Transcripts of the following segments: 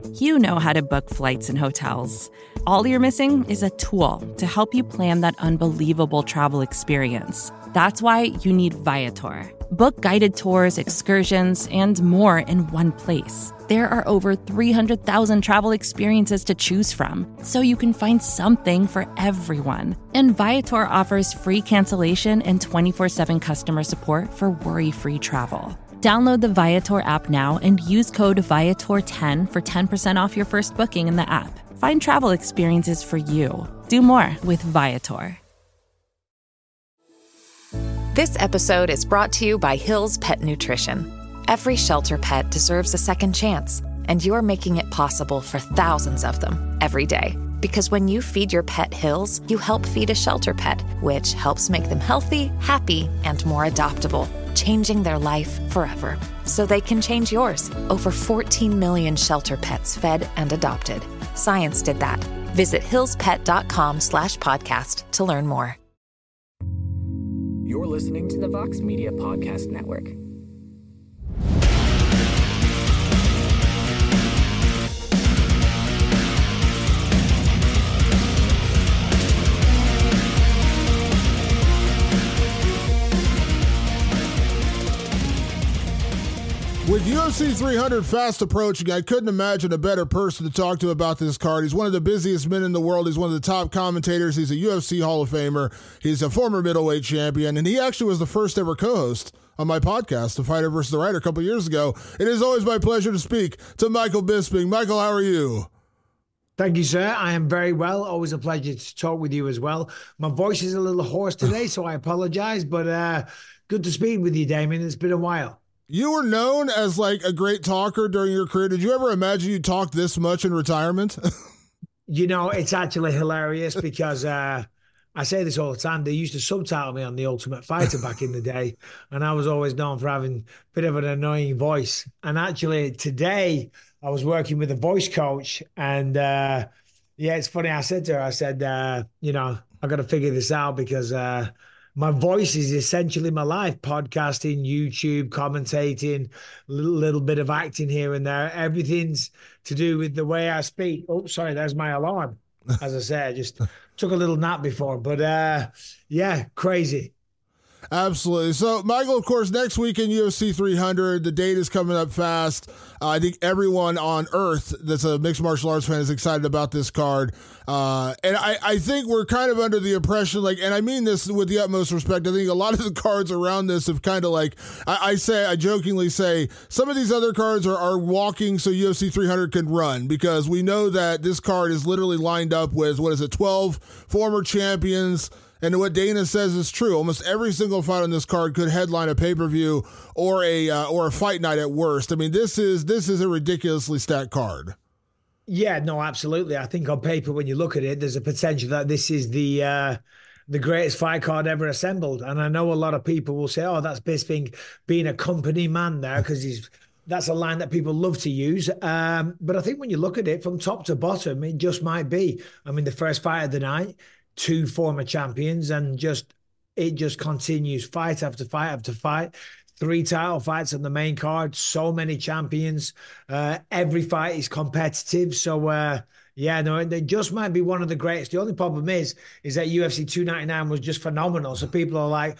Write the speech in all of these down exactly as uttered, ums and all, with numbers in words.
You know how to book flights and hotels. All you're missing is a tool to help you plan that unbelievable travel experience. That's why you need Viator. Book guided tours, excursions, and more in one place. There are over three hundred thousand travel experiences to choose from, so you can find something for everyone. And Viator offers free cancellation and twenty-four seven customer support for worry-free travel. Download the Viator app now and use code Viator ten for ten percent off your first booking in the app. Find travel experiences for you. Do more with Viator. This episode is brought to you by Hill's Pet Nutrition. Every shelter pet deserves a second chance, and you're making it possible for thousands of them every day. Because when you feed your pet Hill's, you help feed a shelter pet, which helps make them healthy, happy, and more adoptable, changing their life forever. So they can change yours. Over fourteen million shelter pets fed and adopted. Science did that. Visit hillspet.com slash podcast to learn more. You're listening to the Vox Media Podcast Network. With U F C three hundred fast approaching, I couldn't imagine a better person to talk to about this card. He's one of the busiest men in the world. He's one of the top commentators. He's a U F C Hall of Famer. He's a former middleweight champion, and he actually was the first ever co-host on my podcast, The Fighter versus the Writer, a couple years ago. It is always my pleasure to speak to Michael Bisping. Michael, how are you? Thank you, sir. I am very well. Always a pleasure to talk with you as well. My voice is a little hoarse today, so I apologize, but uh, good to speak with you, Damien. It's been a while. You were known as like a great talker during your career. Did you ever imagine you talked this much in retirement? You know, it's actually hilarious because uh, I say this all the time. They used to subtitle me on The Ultimate Fighter back in the day, and I was always known for having a bit of an annoying voice. And actually today I was working with a voice coach, and uh, yeah, it's funny. I said to her, I said, uh, you know, I got to figure this out because uh, my voice is essentially my life. Podcasting, YouTube, commentating, a little, little bit of acting here and there. Everything's to do with the way I speak. Oh, sorry, there's my alarm. As I said, I just took a little nap before. But uh, yeah, crazy. Absolutely. So, Michael, of course, next week in U F C three hundred, the date is coming up fast. Uh, I think everyone on earth that's a mixed martial arts fan is excited about this card. Uh, and I, I think we're kind of under the impression, like, and I mean this with the utmost respect, I think a lot of the cards around this have kind of like, I, I say, I jokingly say, some of these other cards are, are walking so U F C three hundred can run, because we know that this card is literally lined up with, what is it, twelve former champions. And what Dana says is true. Almost every single fight on this card could headline a pay-per-view or a uh, or a fight night at worst. I mean, this is this is a ridiculously stacked card. Yeah, no, absolutely. I think on paper, when you look at it, there's a potential that this is the uh, the greatest fight card ever assembled. And I know a lot of people will say, "Oh, that's Bisping being a company man there," because he's that's a line that people love to use. Um, but I think when you look at it from top to bottom, it just might be. I mean, the first fight of the night, two former champions, and just it just continues fight after fight after fight. Three title fights on the main card, so many champions. Uh, every fight is competitive. So, uh, yeah, no, they just might be one of the greatest. The only problem is, is that U F C two ninety-nine was just phenomenal. So people are like,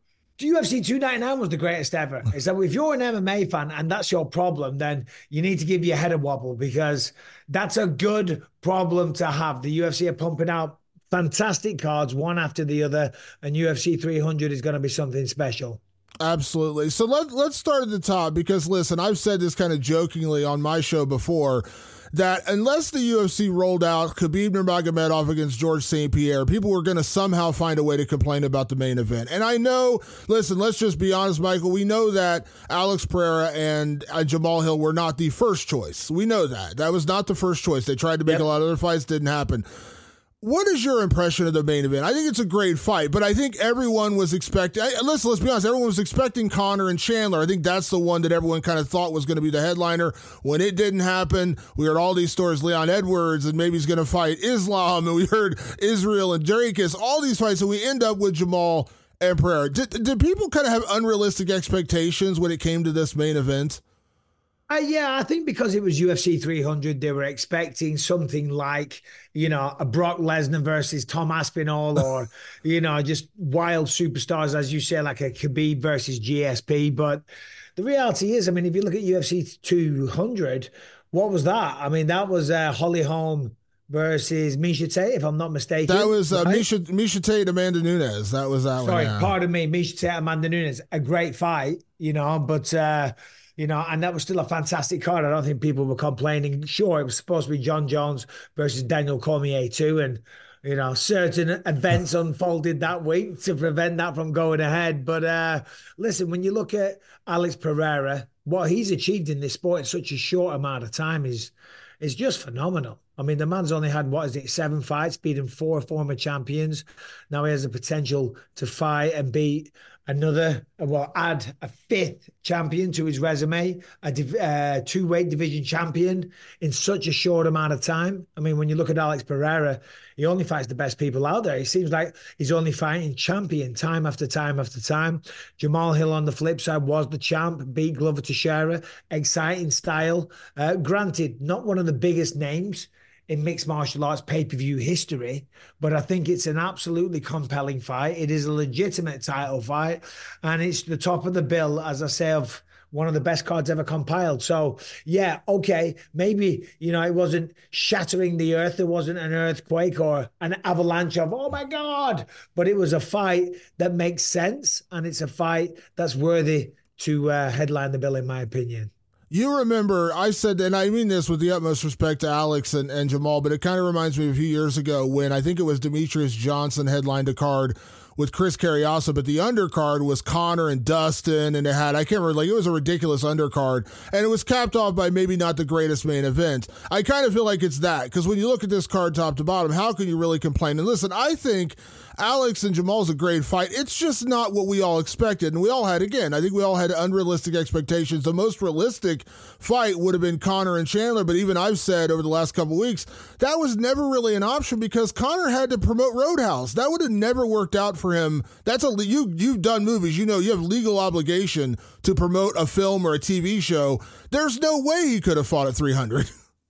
U F C two ninety-nine was the greatest ever. Is that if you're an M M A fan and that's your problem, then you need to give your head a wobble, because that's a good problem to have. The U F C are pumping out fantastic cards, one after the other, and U F C three hundred is going to be something special. Absolutely. So let, let's start at the top, because, listen, I've said this kind of jokingly on my show before, that unless the U F C rolled out Khabib Nurmagomedov against George Saint Pierre, people were going to somehow find a way to complain about the main event. And I know, listen, let's just be honest, Michael, we know that Alex Pereira and uh, Jamal Hill were not the first choice. We know that. That was not the first choice. They tried to make yep. a lot of other fights, didn't happen. What is your impression of the main event? I think it's a great fight, but I think everyone was expecting, listen, let's be honest, everyone was expecting Conor and Chandler. I think that's the one that everyone kind of thought was going to be the headliner. When it didn't happen, we heard all these stories, Leon Edwards, and maybe he's going to fight Islam, and we heard Israel and Jericho, all these fights, and we end up with Jamal and Pereira. Did, did people kind of have unrealistic expectations when it came to this main event? Uh, yeah, I think because it was U F C three hundred, they were expecting something like, you know, a Brock Lesnar versus Tom Aspinall, or, you know, just wild superstars, as you say, like a Khabib versus G S P. But the reality is, I mean, if you look at U F C two hundred, what was that? I mean, that was uh, Holly Holm versus Miesha Tate, if I'm not mistaken. That was uh, right? Miesha, Miesha Tate, Amanda Nunes. That was that Sorry, one. Yeah. pardon me, Miesha Tate, Amanda Nunes. A great fight, you know, but, uh, you know, and that was still a fantastic card. I don't think people were complaining. Sure, it was supposed to be John Jones versus Daniel Cormier too, and, you know, certain events unfolded that week to prevent that from going ahead. But uh, listen, when you look at Alex Pereira, what he's achieved in this sport in such a short amount of time is is just phenomenal. I mean, the man's only had, what is it, seven fights, beating four former champions. Now he has the potential to fight and beat another, well, add a fifth champion to his resume, a div- uh, two-weight division champion in such a short amount of time. I mean, when you look at Alex Pereira, he only fights the best people out there. He seems like he's only fighting champion time after time after time. Jamal Hill on the flip side was the champ, beat Glover Teixeira, exciting style. Uh, granted, not one of the biggest names in mixed martial arts pay-per-view history, but I think it's an absolutely compelling fight. It is a legitimate title fight, and it's the top of the bill, as I say, of one of the best cards ever compiled. So, yeah, okay, maybe, you know, it wasn't shattering the earth. There wasn't an earthquake or an avalanche of, oh, my God, but it was a fight that makes sense, and it's a fight that's worthy to uh, headline the bill, in my opinion. You remember, I said, and I mean this with the utmost respect to Alex and, and Jamal, but it kind of reminds me of a few years ago when I think it was Demetrius Johnson headlined a card with Chris Carriasso, but the undercard was Conor and Dustin, and it had, I can't remember, like, it was a ridiculous undercard, and it was capped off by maybe not the greatest main event. I kind of feel like it's that, because when you look at this card top to bottom, how can you really complain? And listen, I think Alex and Jamal's a great fight. It's just not what we all expected. And we all had, again, I think we all had unrealistic expectations. The most realistic fight would have been Conor and Chandler, but even I've said over the last couple of weeks, that was never really an option because Conor had to promote Roadhouse. That would have never worked out for him. That's a, you, you've done movies. You know, you have legal obligation to promote a film or a T V show. There's no way he could have fought at three hundred.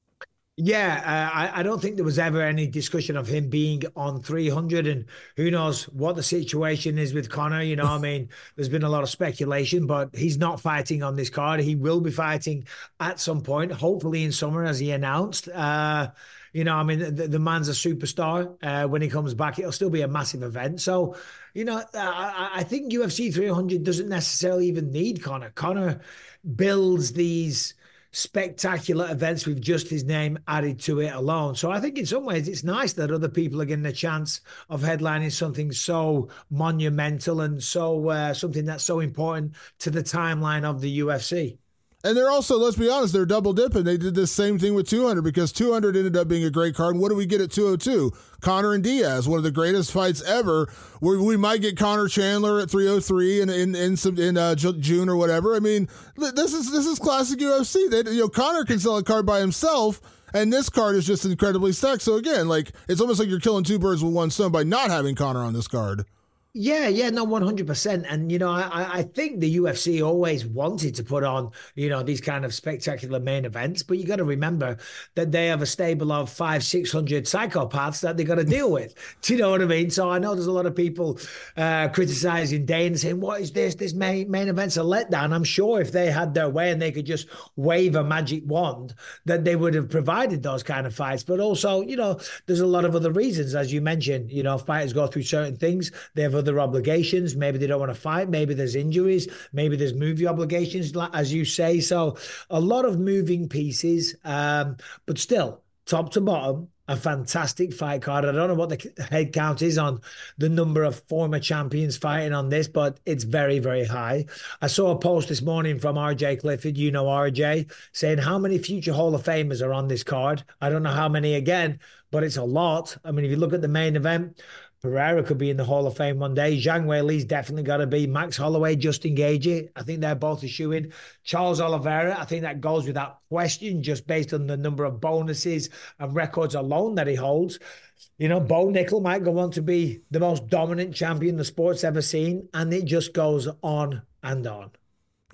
Yeah, uh, I, I don't think there was ever any discussion of him being on three hundred, and who knows what the situation is with Conor. You know, I mean, there's been a lot of speculation, but he's not fighting on this card. He will be fighting at some point, hopefully in summer, as he announced. Uh, you know, I mean, the, the man's a superstar. Uh, when he comes back, it'll still be a massive event. So, you know, I, I think U F C three hundred doesn't necessarily even need Conor. Conor builds these spectacular events with just his name added to it alone. So I think in some ways it's nice that other people are getting a chance of headlining something so monumental and so uh, something that's so important to the timeline of the U F C. And they're also, let's be honest, they're double dipping. They did the same thing with two hundred because two hundred ended up being a great card. And what do we get at two oh two? Conor and Diaz, one of the greatest fights ever. Where we might get Conor Chandler at three oh three in in in, some, in uh, June or whatever. I mean, this is this is classic U F C. They, you know, Conor can sell a card by himself, and this card is just incredibly stacked. So again, like it's almost like you're killing two birds with one stone by not having Conor on this card. Yeah, yeah, no, one hundred percent. And, you know, I, I think the U F C always wanted to put on, you know, these kind of spectacular main events. But you got to remember that they have a stable of five, six hundred psychopaths that they got to deal with. Do you know what I mean? So I know there's a lot of people uh, criticizing Dane, saying, what is this? This main, main event's a letdown. I'm sure if they had their way and they could just wave a magic wand, that they would have provided those kind of fights. But also, you know, there's a lot of other reasons, as you mentioned, you know, fighters go through certain things. They have other obligations. Maybe they don't want to fight. Maybe there's injuries. Maybe there's movie obligations, as you say. So a lot of moving pieces, um, but still, top to bottom, a fantastic fight card. I don't know what the head count is on the number of former champions fighting on this, but it's very, very high. I saw a post this morning from R J Clifford, you know R J, saying how many future Hall of Famers are on this card. I don't know how many again, but it's a lot. I mean, if you look at the main event, Pereira could be in the Hall of Fame one day. Zhang Weili's definitely got to be. Max Holloway, Justin Gaethje, I think they're both a shoe-in. Charles Oliveira, I think that goes without question, just based on the number of bonuses and records alone that he holds. You know, Bo Nickel might go on to be the most dominant champion the sport's ever seen, and it just goes on and on.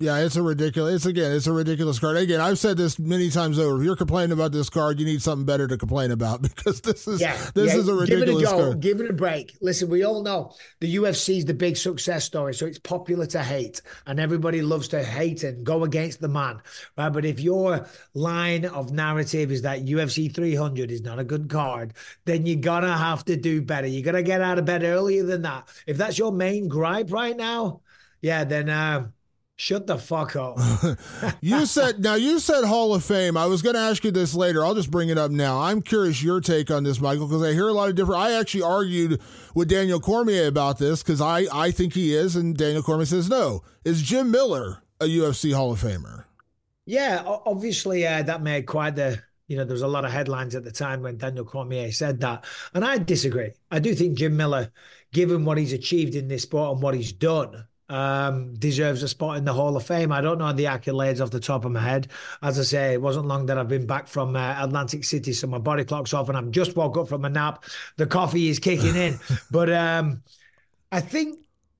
Yeah, it's a ridiculous. It's again, it's a ridiculous card. Again, I've said this many times over. If you're complaining about this card, you need something better to complain about because this is yeah, this yeah. is a ridiculous give it a go. card. Give it a break. Listen, we all know the U F C is the big success story, so it's popular to hate, and everybody loves to hate and go against the man, right? But if your line of narrative is that U F C three hundred is not a good card, then you're gonna have to do better. You gotta get out of bed earlier than that. If that's your main gripe right now, yeah, then. Uh, Shut the fuck up. You said, now you said Hall of Fame. I was going to ask you this later. I'll just bring it up now. I'm curious your take on this, Michael, because I hear a lot of different, I actually argued with Daniel Cormier about this because I, I think he is, and Daniel Cormier says no. Is Jim Miller a U F C Hall of Famer? Yeah, obviously uh, that made quite the, you know, there was a lot of headlines at the time when Daniel Cormier said that. And I disagree. I do think Jim Miller, given what he's achieved in this sport and what he's done, Um, deserves a spot in the Hall of Fame. I don't know the accolades off the top of my head. As I say, it wasn't long that I've been back from uh, Atlantic City, so my body clock's off and I've just woke up from a nap. The coffee is kicking in. But um, I think,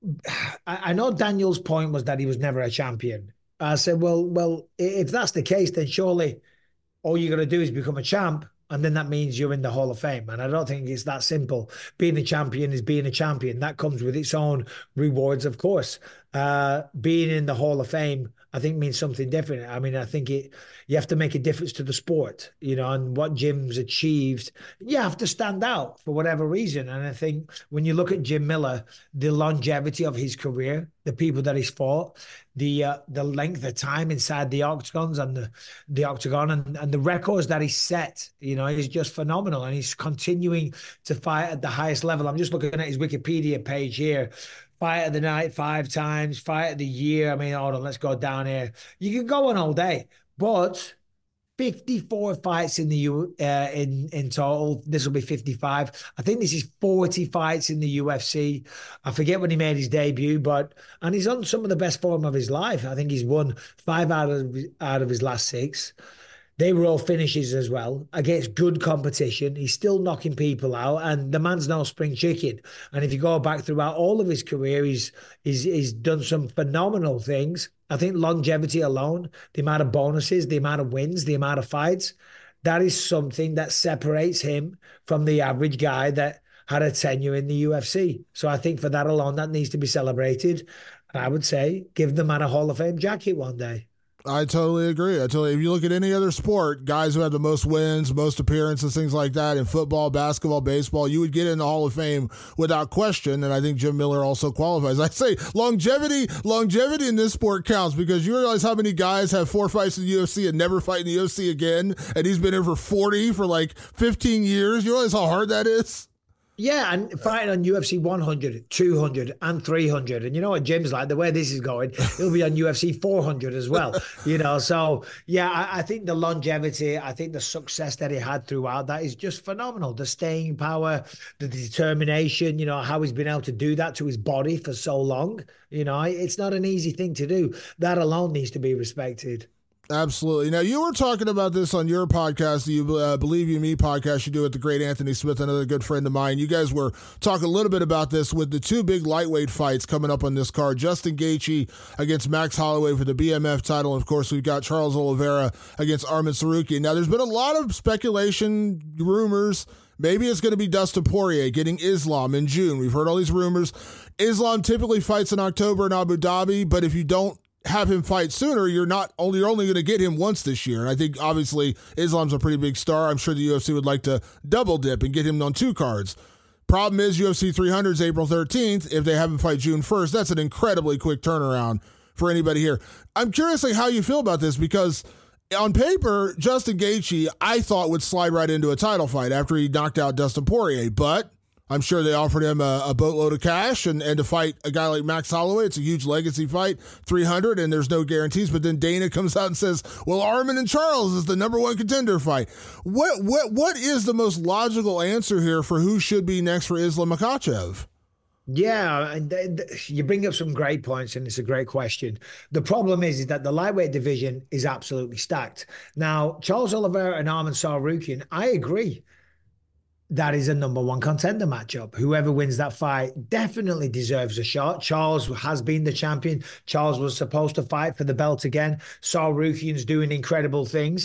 I, I know Daniel's point was that he was never a champion. I said, well, well, if that's the case, then surely all you're going to do is become a champ. And then that means you're in the Hall of Fame. And I don't think it's that simple. Being a champion is being a champion. That comes with its own rewards, of course. Uh, being in the Hall of Fame, I think, means something different. I mean, I think it you have to make a difference to the sport, you know, and what Jim's achieved. You have to stand out for whatever reason. And I think when you look at Jim Miller, the longevity of his career, the people that he's fought, the uh, the length of time inside the octagons and the the octagon and, and the records that he set, you know, is just phenomenal. And he's continuing to fight at the highest level. I'm just looking at his Wikipedia page here. Fight of the night five times, fight of the year. I mean, hold on, let's go down here. You can go on all day, but fifty-four fights in the U uh, in in total. This will be fifty-five. I think this is forty fights in the U F C. I forget when he made his debut, but and he's on some of the best form of his life. I think he's won five out of out of his last six. They were all finishes as well against good competition. He's still knocking people out, and the man's no spring chicken. And if you go back throughout all of his career, he's he's he's done some phenomenal things. I think longevity alone, the amount of bonuses, the amount of wins, the amount of fights, that is something that separates him from the average guy that had a tenure in the U F C. So I think for that alone, that needs to be celebrated. And I would say give the man a Hall of Fame jacket one day. I totally agree. I totally. If you look at any other sport, guys who have the most wins, most appearances, things like that in football, basketball, baseball, you would get in the Hall of Fame without question. And I think Jim Miller also qualifies. I say longevity, longevity in this sport counts because you realize how many guys have four fights in the U F C and never fight in the U F C again, and he's been in for forty for like fifteen years. You realize how hard that is? Yeah, and fighting on U F C one hundred, two hundred, and three hundred. And you know what Jim's like, the way this is going, he'll be on U F C four hundred as well. You know, so yeah, I, I think the longevity, I think the success that he had throughout that is just phenomenal. The staying power, the determination, you know, how he's been able to do that to his body for so long. You know, it's not an easy thing to do. That alone needs to be respected. Absolutely. Now, you were talking about this on your podcast, the uh, Believe You Me podcast you do with the great Anthony Smith, another good friend of mine. You guys were talking a little bit about this with the two big lightweight fights coming up on this card. Justin Gaethje against Max Holloway for the B M F title. And, of course, we've got Charles Oliveira against Arman Tsarukyan. Now, there's been a lot of speculation, rumors. Maybe it's going to be Dustin Poirier getting Islam in June. We've heard all these rumors. Islam typically fights in October in Abu Dhabi, but if you don't have him fight sooner, you're not only you're only going to get him once this year. And I think obviously Islam's a pretty big star. I'm sure the U F C would like to double dip and get him on two cards. Problem is U F C three hundred is April thirteenth. If they have him fight June first, that's an incredibly quick turnaround for anybody here. I'm curious like how you feel about this because on paper, Justin Gaethje, I thought would slide right into a title fight after he knocked out Dustin Poirier, but I'm sure they offered him a, a boatload of cash and, and to fight a guy like Max Holloway. It's a huge legacy fight, three hundred, and there's no guarantees. But then Dana comes out and says, well, Arman and Charles is the number one contender fight. What what What is the most logical answer here for who should be next for Islam Makhachev? Yeah, and th- th- you bring up some great points, and it's a great question. The problem is, is that the lightweight division is absolutely stacked. Now, Charles Oliveira and Arman Tsarukyan, I agree. that is a number one contender matchup. Whoever wins that fight definitely deserves a shot. Charles has been the champion. Charles was supposed to fight for the belt again. Tsarukyan's doing incredible things.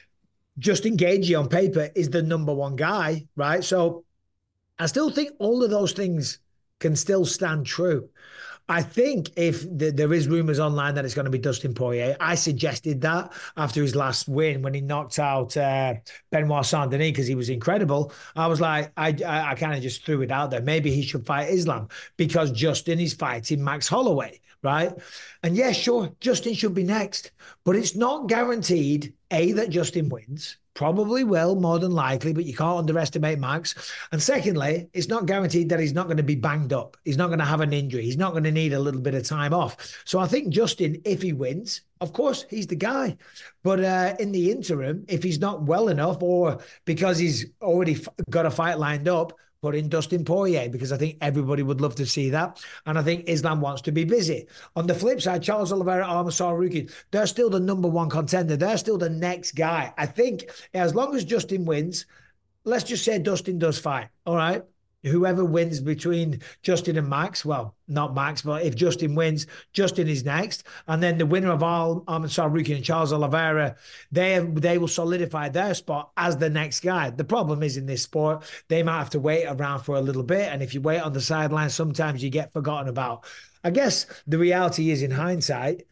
Justin Gaethje on paper is the number one guy, right? So I still think all of those things can still stand true. I think if the, there is rumors online that it's going to be Dustin Poirier, I suggested that after his last win when he knocked out uh, Benoit Saint-Denis because he was incredible. I was like, I, I, I kind of just threw it out there. Maybe he should fight Islam because Justin is fighting Max Holloway, right? And yeah, sure, Justin should be next, but it's not guaranteed, A, that Justin wins. Probably will, more than likely, but you can't underestimate Max. And secondly, it's not guaranteed that he's not going to be banged up. He's not going to have an injury. He's not going to need a little bit of time off. So I think Justin, if he wins, of course, he's the guy. But uh, in the interim, if he's not well enough or because he's already f- got a fight lined up, put in Dustin Poirier because I think everybody would love to see that. And I think Islam wants to be busy. On the flip side, Charles Oliveira, Arman Tsarukyan, they're still the number one contender. They're still the next guy. I think as long as Justin wins, let's just say Dustin does fine. All right. Whoever wins between Justin and Max, well, not Max, but if Justin wins, Justin is next. And then the winner of all Arman Tsarukyan and Charles Oliveira, they they will solidify their spot as the next guy. The problem is in this sport, they might have to wait around for a little bit. And if you wait on the sidelines, sometimes you get forgotten about. I guess the reality is in hindsight,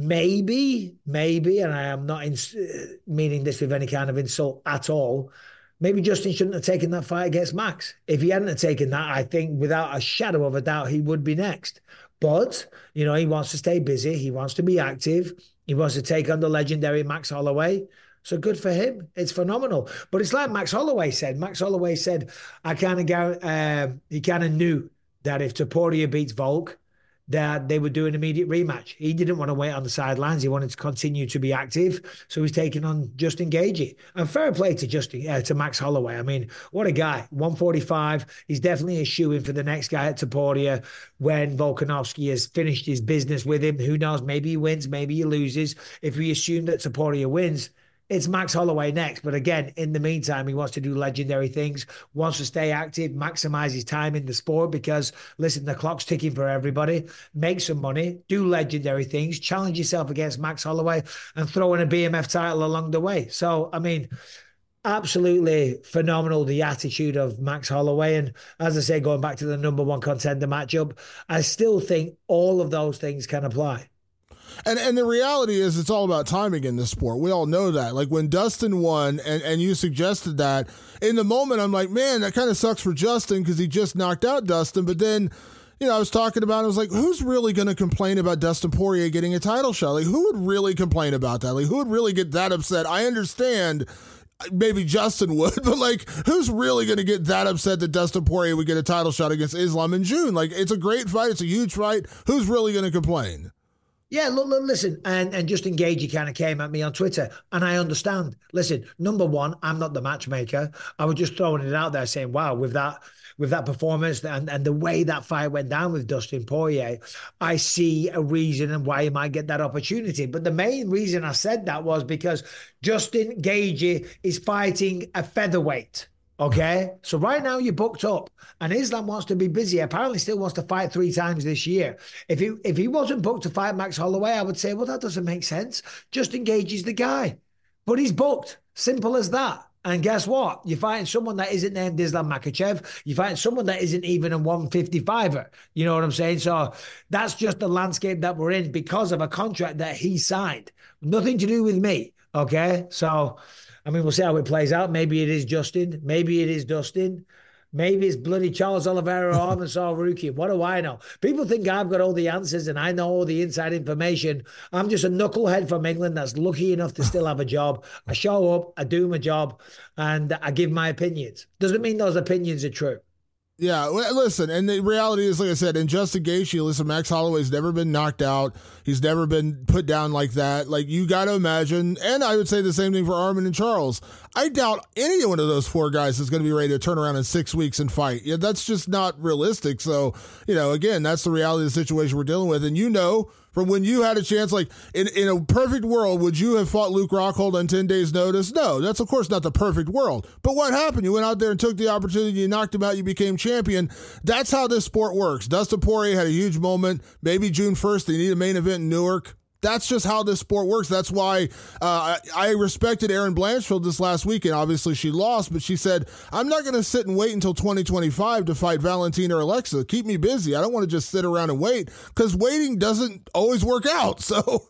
maybe, maybe, and I am not in, meaning this with any kind of insult at all, maybe Justin shouldn't have taken that fight against Max. If he hadn't have taken that, I think without a shadow of a doubt, he would be next. But, you know, he wants to stay busy. He wants to be active. He wants to take on the legendary Max Holloway. So good for him. It's phenomenal. But it's like Max Holloway said. Max Holloway said, I kind of, uh, he kind of knew that if Topuria beats Volk, that they would do an immediate rematch. He didn't want to wait on the sidelines. He wanted to continue to be active. So he's taking on Justin Gaethje. And fair play to Justin, uh, to Max Holloway. I mean, what a guy. one forty-five. He's definitely a shoo-in for the next guy at Topuria when Volkanovski has finished his business with him. Who knows? Maybe he wins, maybe he loses. If we assume that Topuria wins, it's Max Holloway next. But again, in the meantime, he wants to do legendary things, wants to stay active, maximize his time in the sport because, listen, the clock's ticking for everybody. Make some money, do legendary things, challenge yourself against Max Holloway and throw in a B M F title along the way. So, I mean, absolutely phenomenal, the attitude of Max Holloway. And as I say, going back to the number one contender matchup, I still think all of those things can apply. And and the reality is it's all about timing in this sport. We all know that. Like when Dustin won and, and you suggested that, in the moment I'm like, man, that kind of sucks for Justin because he just knocked out Dustin. But then, you know, I was talking about it, I was like, who's really going to complain about Dustin Poirier getting a title shot? Like who would really complain about that? Like who would really get that upset? I understand maybe Justin would, but like who's really going to get that upset that Dustin Poirier would get a title shot against Islam in June? Like it's a great fight. It's a huge fight. Who's really going to complain? Yeah, look, look, listen, and, and Justin Gaethje kind of came at me on Twitter, and I understand. Listen, number one, I'm not the matchmaker. I was just throwing it out there saying, wow, with that with that performance and, and the way that fight went down with Dustin Poirier, I see a reason and why he might get that opportunity. But the main reason I said that was because Justin Gaethje is fighting a featherweight. Okay, so right now you're booked up, and Islam wants to be busy. Apparently, still wants to fight three times this year. If he if he wasn't booked to fight Max Holloway, I would say, well, that doesn't make sense. Justin Gaethje is the guy, but he's booked. Simple as that. And guess what? You're fighting someone that isn't named Islam Makhachev. You're fighting someone that isn't even a one fifty-fiver. You know what I'm saying? So that's just the landscape that we're in because of a contract that he signed. Nothing to do with me. Okay, so. I mean, we'll see how it plays out. Maybe it is Justin. Maybe it is Dustin. Maybe it's bloody Charles Oliveira or Arman Tsarukyan. What do I know? People think I've got all the answers and I know all the inside information. I'm just a knucklehead from England that's lucky enough to still have a job. I show up, I do my job, and I give my opinions. Doesn't mean those opinions are true. Yeah, listen, and the reality is, like I said, in Justin Gaethje, listen, Max Holloway's never been knocked out. He's never been put down like that. Like, you got to imagine, and I would say the same thing for Arman and Charles. I doubt any one of those four guys is going to be ready to turn around in six weeks and fight. Yeah, that's just not realistic. So, you know, again, that's the reality of the situation we're dealing with. And you know, from when you had a chance, like in, in a perfect world, would you have fought Luke Rockhold on ten days notice? No, that's of course not the perfect world. But what happened? You went out there and took the opportunity, you knocked him out, you became champion. That's how this sport works. Dustin Poirier had a huge moment. Maybe June first, they need a main event in Newark. That's just how this sport works. That's why uh, I, I respected Erin Blanchfield this last weekend. Obviously, she lost, but she said, I'm not going to sit and wait until twenty twenty-five to fight Valentina or Alexa. Keep me busy. I don't want to just sit around and wait, because waiting doesn't always work out. So,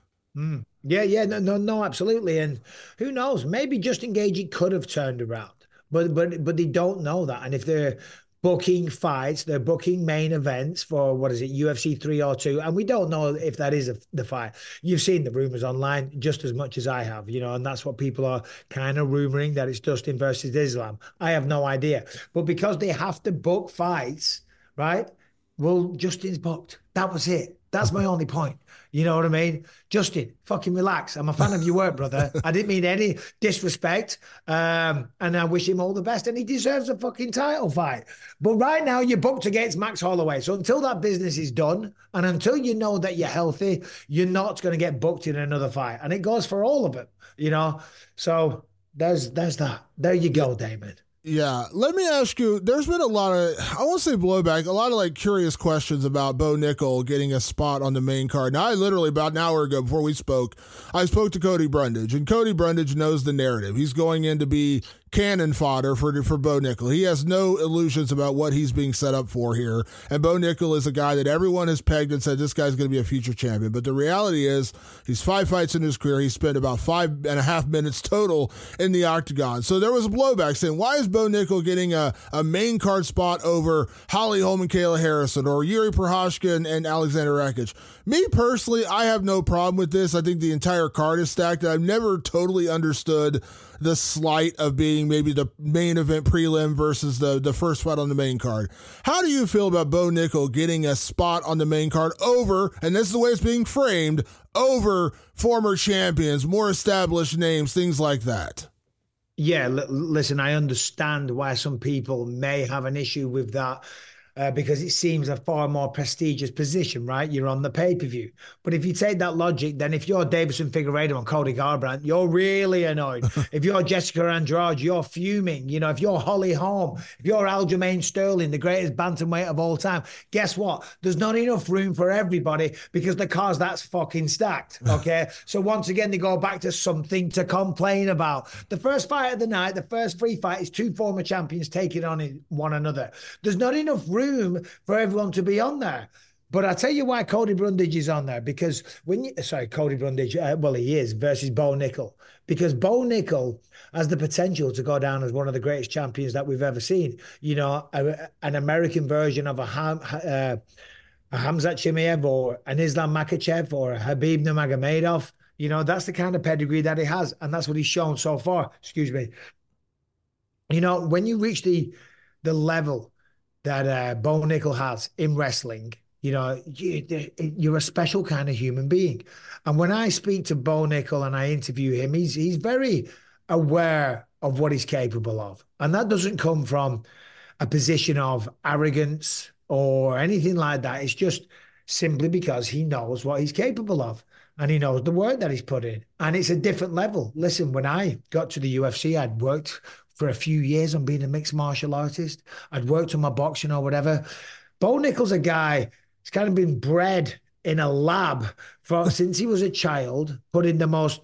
mm. yeah, yeah, no, no, no, absolutely. And who knows? Maybe Justin Gaethje could have turned around, but but but they don't know that. And if they're booking fights, they're booking main events for, what is it, U F C three oh two, and we don't know if that is a, the fight. You've seen the rumors online just as much as I have, you know, and that's what people are kind of rumoring, that it's Dustin versus Islam. I have no idea. But because they have to book fights, right? Well, Justin's booked. That was it. That's my only point. You know what I mean? Justin, fucking relax. I'm a fan of your work, brother. I didn't mean any disrespect. Um, and I wish him all the best. And he deserves a fucking title fight. But right now, you're booked against Max Holloway. So until that business is done, and until you know that you're healthy, you're not going to get booked in another fight. And it goes for all of them, you know? So there's, there's that. There you go, Damon. Yeah, let me ask you, there's been a lot of, I won't say blowback, a lot of like curious questions about Bo Nickel getting a spot on the main card. Now, I literally, about an hour ago before we spoke, I spoke to Cody Brundage, and Cody Brundage knows the narrative. He's going in to be cannon fodder for for Bo Nickel. He has no illusions about what he's being set up for here. And Bo Nickel is a guy that everyone has pegged and said, this guy's going to be a future champion. But the reality is, he's five fights in his career. He spent about five and a half minutes total in the octagon. So there was a blowback saying, why is Bo Nickel getting a, a main card spot over Holly Holm and Kayla Harrison, or Yuri Prochazka and, and Alexander Rakic? Me personally, I have no problem with this. I think the entire card is stacked. I've never totally understood the slight of being maybe the main event prelim versus the, the first fight on the main card. How do you feel about Bo Nickel getting a spot on the main card over, and this is the way it's being framed, over former champions, more established names, things like that? Yeah, l- listen, I understand why some people may have an issue with that. Uh, because it seems a far more prestigious position, right? You're on the pay-per-view. But if you take that logic, then if you're Davison Figueiredo and Cody Garbrandt, you're really annoyed. If you're Jessica Andrade, you're fuming. You know, if you're Holly Holm, if you're Aljamain Sterling, the greatest bantamweight of all time, guess what? There's not enough room for everybody, because the car's that's fucking stacked, okay? So once again, they go back to something to complain about. The first fight of the night, the first free fight, is two former champions taking on one another. There's not enough room for everyone to be on there. But I'll tell you why Cody Brundage is on there, because when you, sorry, Cody Brundage, uh, well, he is, versus Bo Nickel, because Bo Nickel has the potential to go down as one of the greatest champions that we've ever seen. You know, a, an American version of a, Ham, uh, a Khamzat Chimaev or an Islam Makhachev or a Khabib Nurmagomedov. You know, that's the kind of pedigree that he has, and that's what he's shown so far. Excuse me. You know, when you reach the the level that uh, Bo Nickel has in wrestling, you know, you, you're a special kind of human being. And when I speak to Bo Nickel and I interview him, he's he's very aware of what he's capable of. And that doesn't come from a position of arrogance or anything like that. It's just simply because he knows what he's capable of, and he knows the work that he's put in. And it's a different level. Listen, when I got to the U F C, I'd worked for a few years on being a mixed martial artist. I'd worked on my boxing or whatever. Bo Nickel's a guy, he's kind of been bred in a lab for, since he was a child, put in the most,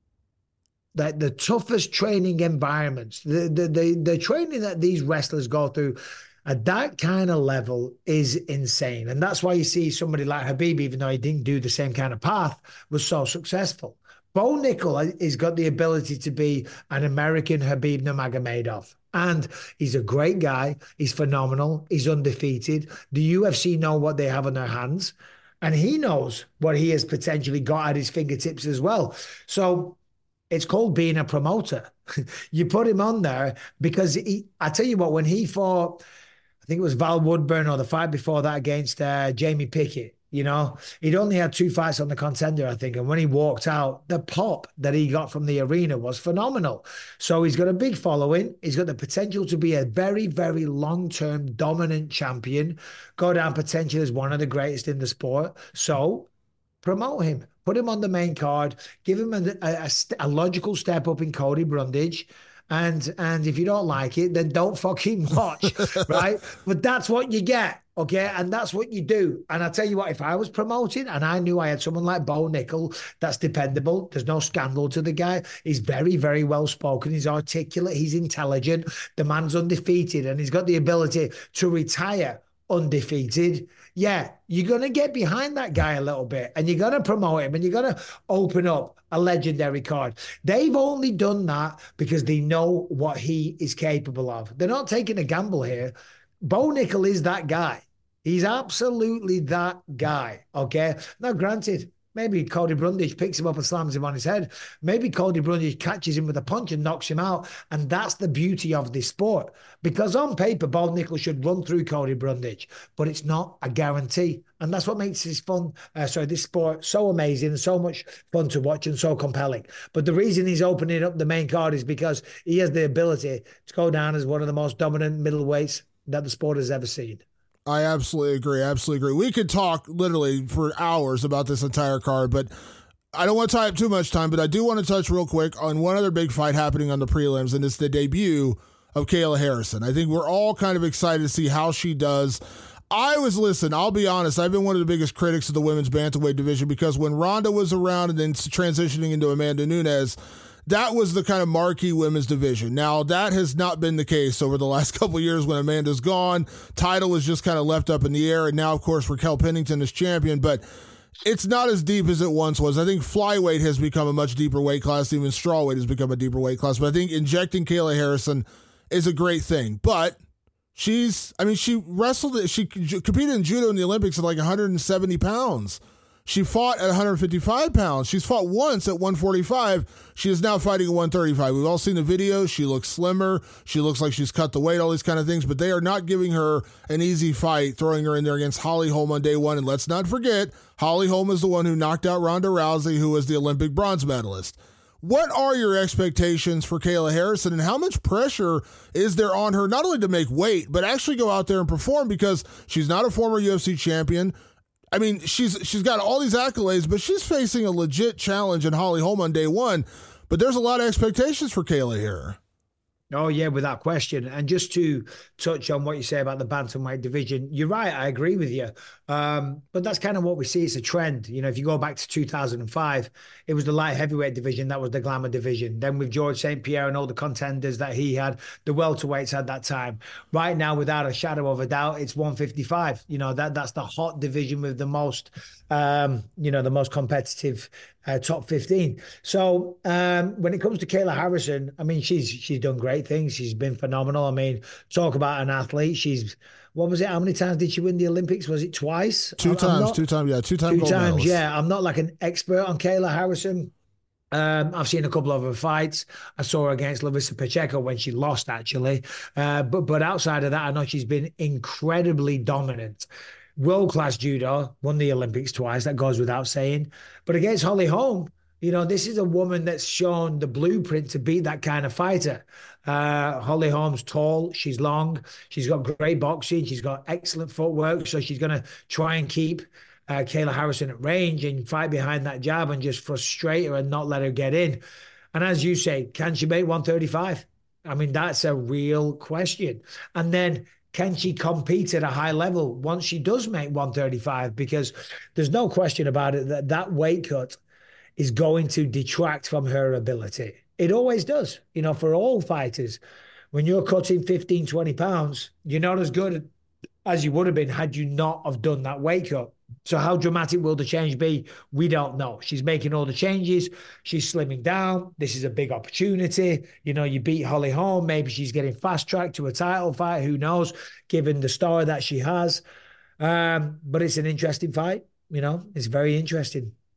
the, the toughest training environments. The, the, the, the training that these wrestlers go through at that kind of level is insane. And that's why you see somebody like Khabib, even though he didn't do the same kind of path, was so successful. Bo Nickel has got the ability to be an American Khabib Nurmagomedov. And he's a great guy. He's phenomenal. He's undefeated. The U F C know what they have on their hands. And he knows what he has potentially got at his fingertips as well. So it's called being a promoter. You put him on there because he, I tell you what, when he fought, I think it was Val Woodburn or the fight before that against uh, Jamie Pickett, You know, he'd only had two fights on the Contender, I think. And when he walked out, the pop that he got from the arena was phenomenal. So he's got a big following. He's got the potential to be a very, very long-term dominant champion, go down potentially as one of the greatest in the sport. So promote him, put him on the main card, give him a, a, a logical step up in Cody Brundage. And and if you don't like it, then don't fucking watch, right? But that's what you get, okay? And that's what you do. And I tell you what, if I was promoting and I knew I had someone like Bo Nickel that's dependable, there's no scandal to the guy. He's very, very well spoken. He's articulate. He's intelligent. The man's undefeated, and he's got the ability to retire undefeated. Yeah, you're going to get behind that guy a little bit, and you're going to promote him, and you're going to open up a legendary card. They've only done that because they know what he is capable of. They're not taking a gamble here. Bo Nickel is that guy. He's absolutely that guy, okay? Now, granted, maybe Cody Brundage picks him up and slams him on his head. Maybe Cody Brundage catches him with a punch and knocks him out. And that's the beauty of this sport. Because on paper, Bo Nickel should run through Cody Brundage, but it's not a guarantee. And that's what makes this fun, uh, sorry, this sport so amazing and so much fun to watch and so compelling. But the reason he's opening up the main card is because he has the ability to go down as one of the most dominant middleweights that the sport has ever seen. I absolutely agree. Absolutely agree. We could talk literally for hours about this entire card, but I don't want to tie up too much time, but I do want to touch real quick on one other big fight happening on the prelims, and it's the debut of Kayla Harrison. I think we're all kind of excited to see how she does. I was, listen, I'll be honest, I've been one of the biggest critics of the women's bantamweight division because when Ronda was around and then transitioning into Amanda Nunes, that was the kind of marquee women's division. Now, that has not been the case over the last couple of years when Amanda's gone. Title was just kind of left up in the air, and now, of course, Raquel Pennington is champion, but it's not as deep as it once was. I think flyweight has become a much deeper weight class. Even strawweight has become a deeper weight class, but I think injecting Kayla Harrison is a great thing. But she's, I mean, she wrestled, she competed in judo in the Olympics at like one hundred seventy pounds. She fought at one hundred fifty-five pounds. She's fought once at one forty-five. She is now fighting at one thirty-five. We've all seen the videos. She looks slimmer. She looks like she's cut the weight, all these kind of things. But they are not giving her an easy fight, throwing her in there against Holly Holm on day one. And let's not forget, Holly Holm is the one who knocked out Ronda Rousey, who was the Olympic bronze medalist. What are your expectations for Kayla Harrison, and how much pressure is there on her not only to make weight, but actually go out there and perform, because she's not a former U F C champion? I mean, she's she's got all these accolades, but she's facing a legit challenge in Holly Holm on day one. But there's a lot of expectations for Kayla here. Oh, yeah, without question. And just to touch on what you say about the bantamweight division, you're right. I agree with you. Um, but that's kind of what we see. It's a trend. You know, if you go back to two thousand five, it was the light heavyweight division. That was the glamour division. Then with George Saint Pierre and all the contenders that he had, the welterweights at that time. Right now, without a shadow of a doubt, it's one fifty-five. You know, that that's the hot division with the most, um, you know, the most competitive uh, top fifteen. So um, when it comes to Kayla Harrison, I mean, she's she's done great things. She's been phenomenal. I mean, talk about an athlete. She's, what was it? How many times did she win the Olympics? Was it twice? Two I'm, times, I'm not, two times, yeah, two times. Two gold times, medals. yeah. I'm not like an expert on Kayla Harrison. Um, I've seen a couple of her fights. I saw her against Larissa Pacheco when she lost, actually. Uh, but but outside of that, I know she's been incredibly dominant. World-class judo, won the Olympics twice. That goes without saying. But against Holly Holm, you know, this is a woman that's shown the blueprint to be that kind of fighter. Uh, Holly Holm's tall, she's long, she's got great boxing, she's got excellent footwork, so she's going to try and keep uh, Kayla Harrison at range and fight behind that jab and just frustrate her and not let her get in. And as you say, can she make one thirty-five? I mean, that's a real question. And then, can she compete at a high level once she does make one thirty-five? Because there's no question about it that that weight cut is going to detract from her ability. It always does. You know, for all fighters, when you're cutting fifteen, twenty pounds, you're not as good as you would have been had you not have done that weight cut. So how dramatic will the change be? We don't know. She's making all the changes. She's slimming down. This is a big opportunity. You know, you beat Holly Holm. Maybe she's getting fast-tracked to a title fight. Who knows, given the story that she has. Um, but it's an interesting fight. You know, it's very interesting.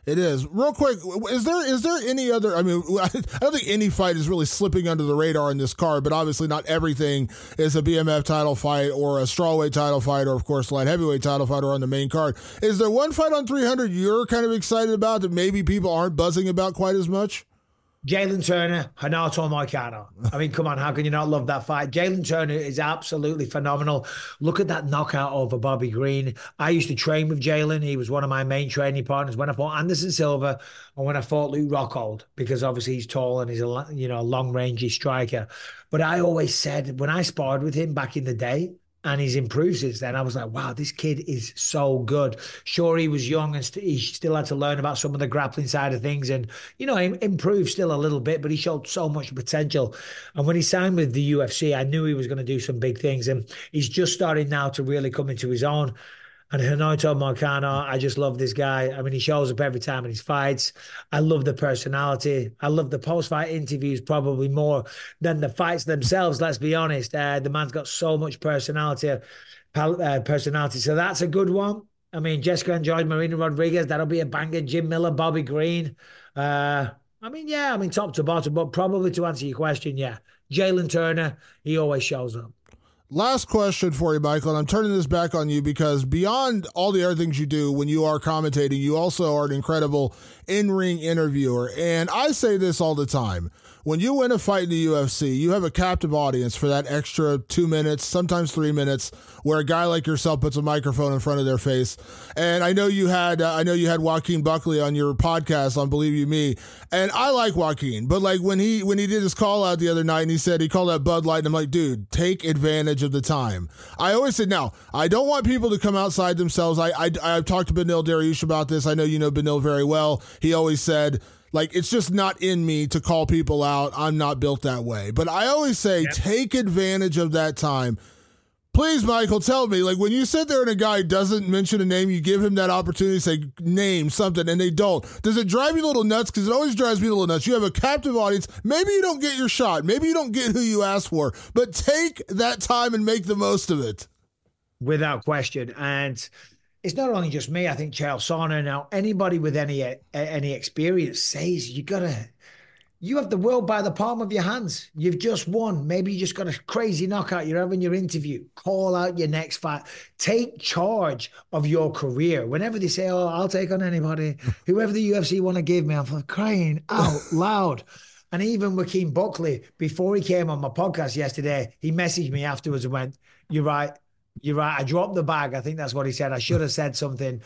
It is. Real quick, is there is there any other, I mean, I don't think any fight is really slipping under the radar in this card, but obviously not everything is a B M F title fight or a strawweight title fight or, of course, light heavyweight title fight or on the main card. Is there one fight on three hundred you're kind of excited about that maybe people aren't buzzing about quite as much? Jalen Turner, Renato Moicano. I mean, come on, how can you not love that fight? Jalen Turner is absolutely phenomenal. Look at that knockout over Bobby Green. I used to train with Jalen. He was one of my main training partners when I fought Anderson Silva and when I fought Luke Rockhold, because obviously he's tall and he's a you know long-rangey striker. But I always said, when I sparred with him back in the day, and he's improved since then, I was like, wow, this kid is so good. Sure, he was young and st- he still had to learn about some of the grappling side of things and, you know, he improved still a little bit, but he showed so much potential. And when he signed with the U F C, I knew he was going to do some big things. And he's just starting now to really come into his own. And Renato Moicano, I just love this guy. I mean, he shows up every time in his fights. I love the personality. I love the post-fight interviews probably more than the fights themselves, let's be honest. Uh, the man's got so much personality, uh, personality. So that's a good one. I mean, Jessica and George Marina Rodriguez, that'll be a banger. Jim Miller, Bobby Green. Uh, I mean, yeah, I mean, top to bottom, but probably to answer your question, yeah. Jalen Turner, he always shows up. Last question for you, Michael, and I'm turning this back on you because beyond all the other things you do when you are commentating, you also are an incredible in-ring interviewer. And I say this all the time. When you win a fight in the U F C, you have a captive audience for that extra two minutes, sometimes three minutes, where a guy like yourself puts a microphone in front of their face. And I know you had, uh, I know you had Joaquin Buckley on your podcast on Believe You Me, and I like Joaquin, but like when he when he did his call out the other night and he said he called out Bud Light, and I'm like, dude, take advantage of the time. I always said, now I don't want people to come outside themselves. I I I've talked to Benil Dariush about this. I know you know Benil very well. He always said, like, it's just not in me to call people out. I'm not built that way. But I always say, yep, take advantage of that time. Please, Michael, tell me, like, when you sit there and a guy doesn't mention a name, you give him that opportunity to say, name something, and they don't. Does it drive you a little nuts? Because it always drives me a little nuts. You have a captive audience. Maybe you don't get your shot. Maybe you don't get who you asked for. But take that time and make the most of it. Without question. And it's not only just me. I think Chael Sonnen, now anybody with any any experience says you gotta, you have the world by the palm of your hands. You've just won. Maybe you just got a crazy knockout. You're having your interview. Call out your next fight. Take charge of your career. Whenever they say, "Oh, I'll take on anybody," whoever the U F C want to give me, I'm like crying out loud. And even Joaquin Buckley, before he came on my podcast yesterday, he messaged me afterwards and went, "You're right. You're right. I dropped the bag." I think that's what he said. I should have said something,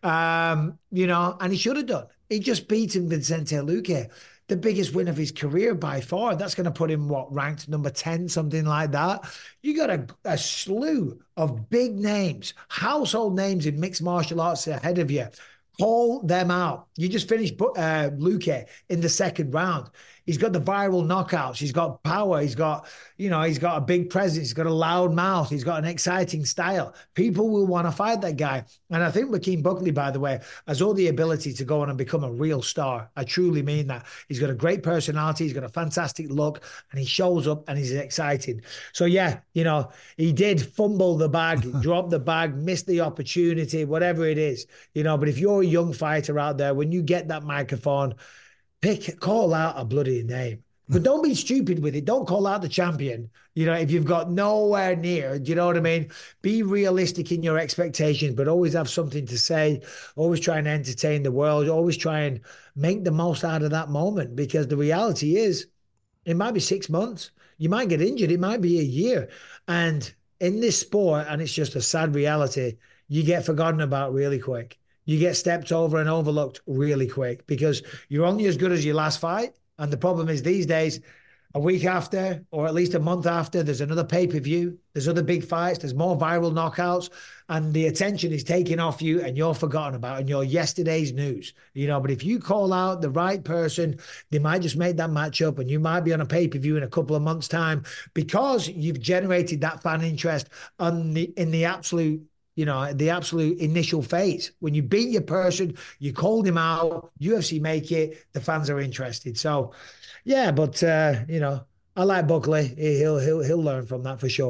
um, you know, and he should have done. He just beaten Vicente Luque, the biggest win of his career by far. That's going to put him, what, ranked number ten, something like that. You got a, a slew of big names, household names in mixed martial arts ahead of you. Call them out. You just finished uh, Luque in the second round. He's got the viral knockouts. He's got power. He's got, you know, he's got a big presence. He's got a loud mouth. He's got an exciting style. People will want to fight that guy. And I think Joaquin Buckley, by the way, has all the ability to go on and become a real star. I truly mean that. He's got a great personality. He's got a fantastic look, and he shows up and he's excited. So yeah, you know, he did fumble the bag, drop the bag, miss the opportunity, whatever it is, you know, but if you're a young fighter out there, when you get that microphone, pick, call out a bloody name. But don't be stupid with it. Don't call out the champion, you know, if you've got nowhere near, do you know what I mean? Be realistic in your expectations, but always have something to say. Always try and entertain the world. Always try and make the most out of that moment, because the reality is it might be six months. You might get injured. It might be a year. And in this sport, and it's just a sad reality, you get forgotten about really quick. You get stepped over and overlooked really quick, because you're only as good as your last fight. And the problem is these days, a week after, or at least a month after, there's another pay-per-view. There's other big fights. There's more viral knockouts. And the attention is taken off you, and you're forgotten about, and you're yesterday's news. You know, but if you call out the right person, they might just make that matchup, and you might be on a pay-per-view in a couple of months' time, because you've generated that fan interest on the in the absolute You know, the absolute initial phase. When you beat your person, you called him out, U F C make it, the fans are interested. So, yeah, but, uh, you know, I like Buckley. He'll, he'll, he'll learn from that for sure.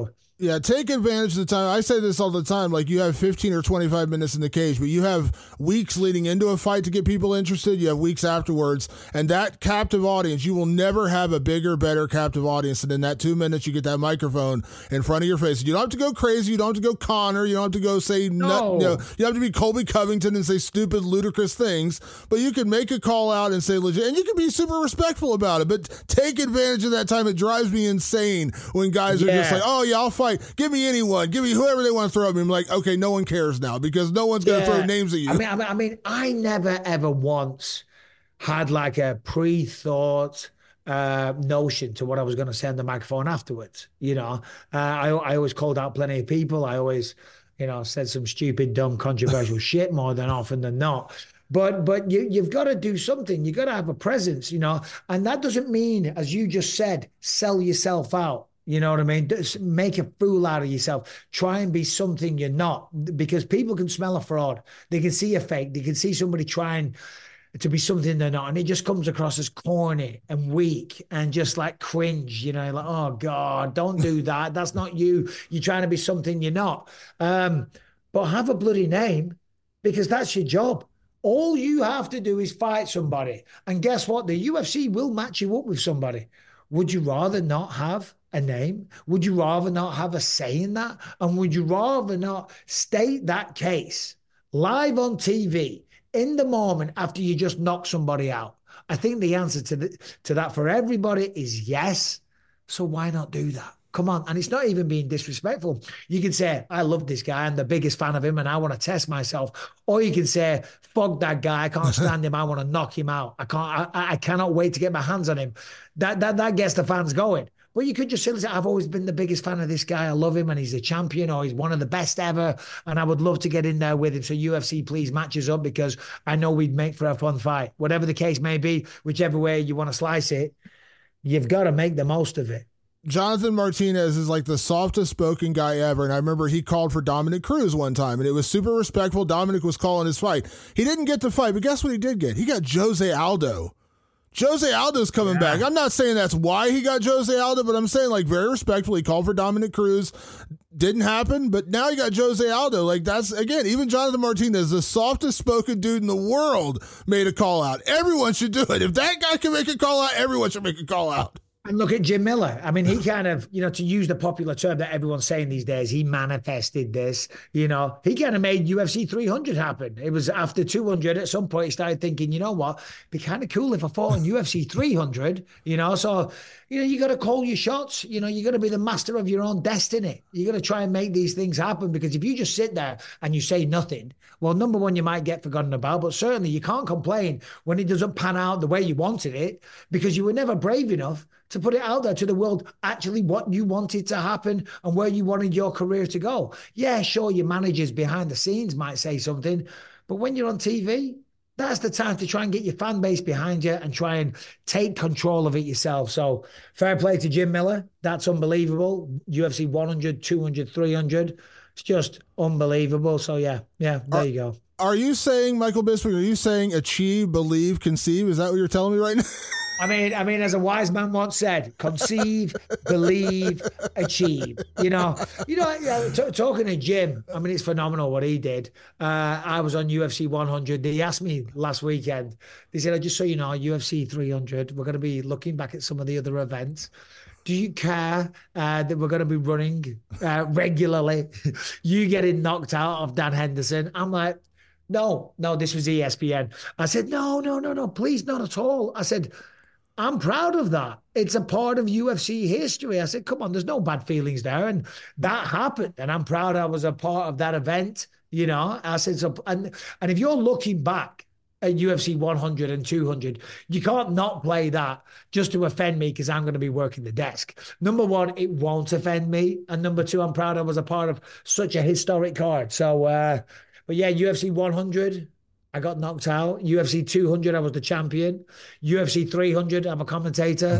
Yeah, take advantage of the time. I say this all the time. Like, you have fifteen or twenty-five minutes in the cage, but you have weeks leading into a fight to get people interested. You have weeks afterwards. And that captive audience, you will never have a bigger, better captive audience than in that two minutes you get that microphone in front of your face. You don't have to go crazy. You don't have to go Connor. You don't have to go say, no. nut, you know, you have to be Colby Covington and say stupid, ludicrous things. But you can make a call out and say legit, and you can be super respectful about it. But take advantage of that time. It drives me insane when guys yeah. are just like, oh, yeah, I'll fight. Give me anyone. Give me whoever they want to throw at me. I'm like, okay, no one cares now because no one's going to yeah. throw names at you. I mean, I mean, I mean, I never ever once had like a pre-thought uh, notion to what I was going to say on the microphone afterwards. You know, uh, I I always called out plenty of people. I always, you know, said some stupid, dumb, controversial shit more than often than not. But but you, you've got to do something. You've got to have a presence, you know, and that doesn't mean, as you just said, sell yourself out. You know what I mean? Just make a fool out of yourself. Try and be something you're not, because people can smell a fraud. They can see a fake. They can see somebody trying to be something they're not. And it just comes across as corny and weak and just like cringe, you know, like, oh God, don't do that. That's not you. You're trying to be something you're not. Um, but have a bloody name, because that's your job. All you have to do is fight somebody. And guess what? The U F C will match you up with somebody. Would you rather not have a name? Would you rather not have a say in that? And would you rather not state that case live on T V in the moment after you just knock somebody out? I think the answer to the, to that for everybody is yes. So why not do that? Come on. And it's not even being disrespectful. You can say, I love this guy. I'm the biggest fan of him and I want to test myself. Or you can say, fuck that guy. I can't stand him. I want to knock him out. I can't, I, I cannot wait to get my hands on him. That, that, that gets the fans going. Well, you could just say, I've always been the biggest fan of this guy. I love him and he's a champion, or he's one of the best ever. And I would love to get in there with him. So U F C, please match us up, because I know we'd make for a fun fight. Whatever the case may be, whichever way you want to slice it, you've got to make the most of it. Jonathan Martinez is like the softest spoken guy ever. And I remember he called for Dominic Cruz one time and it was super respectful. Dominic was calling his fight. He didn't get the fight, but guess what he did get? He got Jose Aldo. Jose Aldo's coming yeah. back. I'm not saying that's why he got Jose Aldo, but I'm saying, like, very respectfully, he called for Dominic Cruz. Didn't happen, but now you got Jose Aldo. Like, that's, again, even Jonathan Martinez, the softest spoken dude in the world, made a call out. Everyone should do it. If that guy can make a call out, everyone should make a call out. And look at Jim Miller. I mean, he kind of, you know, to use the popular term that everyone's saying these days, he manifested this, you know, he kind of made U F C three hundred happen. It was after two hundred, at some point, he started thinking, you know what, it'd be kind of cool if I fought on U F C three hundred, you know, so, you know, you got to call your shots, you know, you got to be the master of your own destiny. You got to try and make these things happen, because if you just sit there and you say nothing, well, number one, you might get forgotten about, but certainly you can't complain when it doesn't pan out the way you wanted it, because you were never brave enough to put it out there to the world, actually what you wanted to happen and where you wanted your career to go. Yeah, sure, your managers behind the scenes might say something, but when you're on T V, that's the time to try and get your fan base behind you and try and take control of it yourself. So fair play to Jim Miller. That's unbelievable. U F C one hundred, two hundred, three hundred. It's just unbelievable. So yeah, yeah, there are, you go. Are you saying, Michael Bisping, are you saying achieve, believe, conceive? Is that what you're telling me right now? I mean, I mean, as a wise man once said, conceive, believe, achieve. You know, you know, you know t- talking to Jim, I mean, it's phenomenal what he did. Uh, I was on U F C one hundred. They asked me last weekend, they said, just so you know, U F C three hundred, we're going to be looking back at some of the other events. Do you care uh, that we're going to be running uh, regularly? You getting knocked out of Dan Henderson? I'm like, no, no, this was E S P N. I said, no, no, no, no, please, not at all. I said, I'm proud of that. It's a part of U F C history. I said, come on, there's no bad feelings there. And that happened. And I'm proud I was a part of that event. You know, I said, so, and, and if you're looking back at U F C one hundred and two hundred, you can't not play that just to offend me because I'm going to be working the desk. Number one, it won't offend me. And number two, I'm proud I was a part of such a historic card. So, uh, but yeah, U F C one hundred, I got knocked out. U F C two hundred, I was the champion. U F C three hundred, I'm a commentator.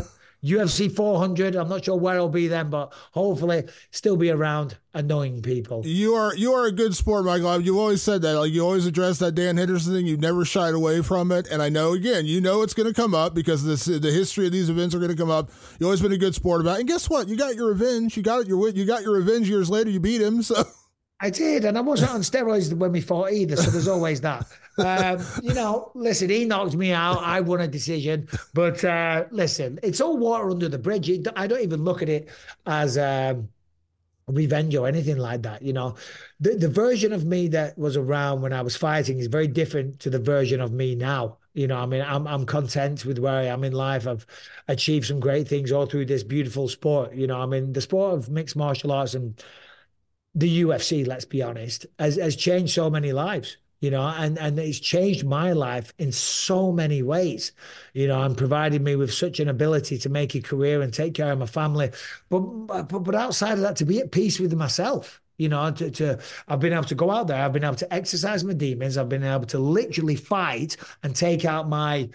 U F C four hundred, I'm not sure where I'll be then, but hopefully still be around annoying people. You are you are a good sport, Michael. You've always said that. Like, you always address that Dan Henderson thing. You've never shied away from it. And I know, again, you know it's going to come up because this, the history of these events are going to come up. You've always been a good sport about it. And guess what? You got your revenge. You got it. Your you got your revenge years later. You beat him. So I did, and I wasn't on steroids when we fought either. So there's always that. Um, you know, listen, he knocked me out. I won a decision. But uh, listen, it's all water under the bridge. It, I don't even look at it as um, revenge or anything like that. You know, the, the version of me that was around when I was fighting is very different to the version of me now. You know, I mean, I'm I'm content with where I am in life. I've achieved some great things all through this beautiful sport. You know, I mean, the sport of mixed martial arts and the U F C, let's be honest, has, has changed so many lives. You know, and, and it's changed my life in so many ways, you know, and provided me with such an ability to make a career and take care of my family. But, but, but outside of that, to be at peace with myself, you know, to, to, I've been able to go out there. I've been able to exercise my demons. I've been able to literally fight and take out my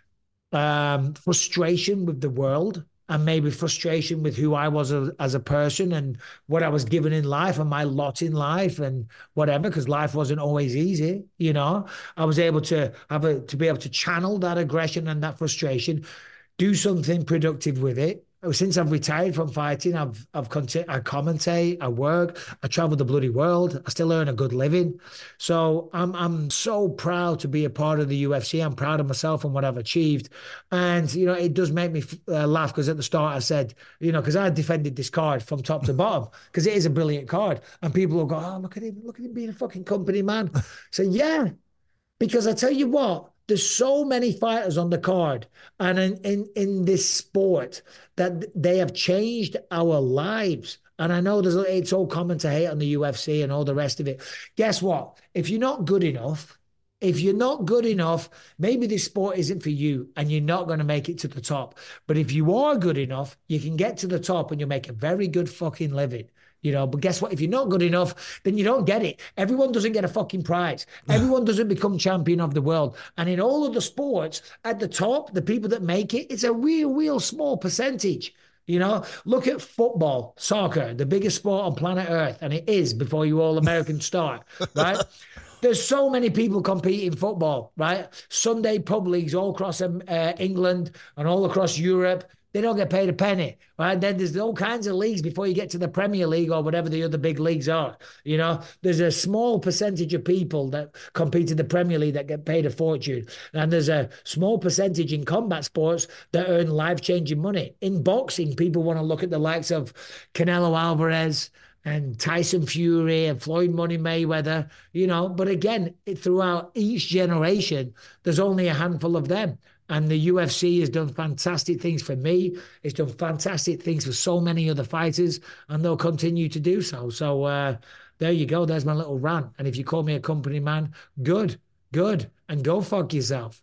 um, frustration with the world, and maybe frustration with who I was a, as a person and what I was given in life and my lot in life and whatever, because life wasn't always easy, you know. I was able to have a, to be able to channel that aggression and that frustration, do something productive with it. Since I've retired from fighting, I've I've conti- I commentate, I work, I travel the bloody world. I still earn a good living, so I'm I'm so proud to be a part of the U F C. I'm proud of myself and what I've achieved, and you know it does make me uh, laugh because at the start I said, you know, because I defended this card from top to bottom because it is a brilliant card, and people will go, oh, look at him, look at him being a fucking company man. So yeah, because I tell you what. There's so many fighters on the card and in, in, in this sport that they have changed our lives. And I know there's it's so common to hate on the U F C and all the rest of it. Guess what? If you're not good enough, if you're not good enough, maybe this sport isn't for you and you're not going to make it to the top. But if you are good enough, you can get to the top and you'll make a very good fucking living. You know, but guess what? If you're not good enough, then you don't get it. Everyone doesn't get a fucking prize. Everyone doesn't become champion of the world. And in all of the sports, at the top, the people that make it, it's a real, real small percentage. You know, look at football, soccer, the biggest sport on planet Earth. And it is before you all Americans start, right? There's so many people compete in football, right? Sunday pub leagues all across uh, England and all across Europe. They don't get paid a penny, right? Then there's all kinds of leagues before you get to the Premier League or whatever the other big leagues are. You know, there's a small percentage of people that compete in the Premier League that get paid a fortune. And there's a small percentage in combat sports that earn life-changing money. In boxing, people want to look at the likes of Canelo Alvarez and Tyson Fury and Floyd Money Mayweather, you know. But again, it, throughout each generation, there's only a handful of them. And the U F C has done fantastic things for me. It's done fantastic things for so many other fighters, and they'll continue to do so. So uh, there you go. There's my little rant. And if you call me a company man, good, good, and go fuck yourself.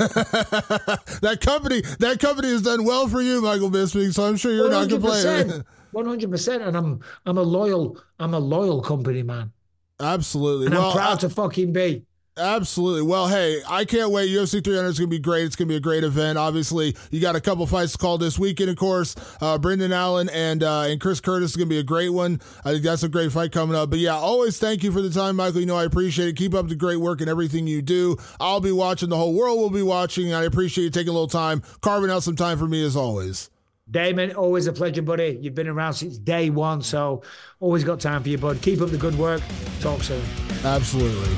that company, that company has done well for you, Michael Bisping. So I'm sure you're not complaining. one hundred percent. And I'm, I'm a loyal, I'm a loyal company man. Absolutely. And well, I'm proud I- to fucking be. Absolutely. Well, hey, I can't wait. U F C three hundred is going to be great. It's going to be a great event. Obviously, you got a couple fights to call this weekend, of course. Uh, Brendan Allen and uh, and Chris Curtis is going to be a great one. I think that's a great fight coming up. But yeah, always thank you for the time, Michael. You know I appreciate it. Keep up the great work and everything you do. I'll be watching. The whole world will be watching. I appreciate you taking a little time, carving out some time for me as always. Damon, always a pleasure, buddy. You've been around since day one, so always got time for you, bud. Keep up the good work. Talk soon. Absolutely.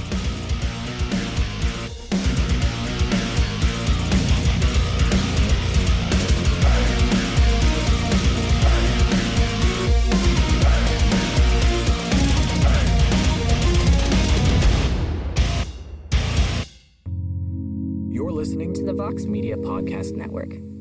You're listening to the Vox Media Podcast Network.